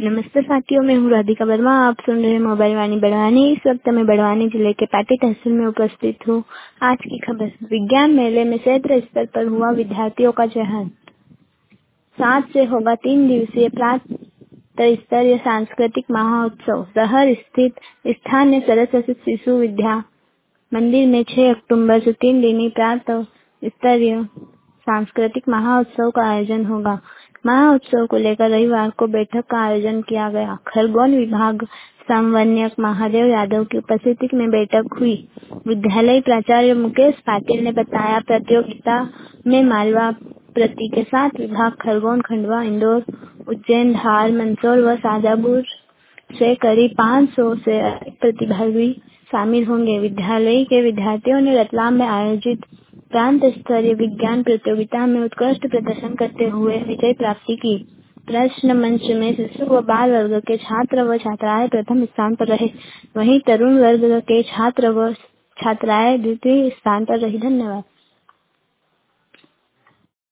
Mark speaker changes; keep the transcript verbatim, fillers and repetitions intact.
Speaker 1: नमस्ते साथियों, मैं हूँ राधिका वर्मा। आप सुन रहे हैं मोबाइल वाणी बड़वानी। इस वक्त मैं बड़वानी जिले के पाटी तहसील में उपस्थित हूँ। आज की खबर, विज्ञान मेले में क्षेत्र स्तर पर हुआ विद्यार्थियों का चयन। सात से होगा तीन दिवसीय प्रांत स्तरीय सांस्कृतिक महोत्सव। शहर स्थित स्थानीय सरस्वती शिशु विद्या मंदिर में छह अक्टूबर से तीन दिनी प्रांत स्तरीय सांस्कृतिक महोत्सव का आयोजन होगा। महोत्सव को लेकर रविवार को बैठक का आयोजन किया गया। खरगोन विभाग समन्वयक महादेव यादव की उपस्थिति में बैठक हुई। विद्यालय प्राचार्य मुकेश पाटिल ने बताया, प्रतियोगिता में मालवा प्रति के साथ विभाग खरगोन, खंडवा, इंदौर, उज्जैन, धार, मंदसौर व शाजापुर से करीब पाँच सौ से अधिक प्रतिभागी शामिल होंगे। विद्यालय के विद्यार्थियों ने रतलाम में आयोजित प्रांत स्तरीय विज्ञान प्रतियोगिता में उत्कृष्ट प्रदर्शन करते हुए विजय प्राप्ति की। प्रश्न मंच में शिशु व बाल वर्ग के छात्र व छात्राएं प्रथम स्थान पर रहे, वहीं तरुण वर्ग के छात्र व छात्राएं द्वितीय स्थान पर रही। धन्यवाद।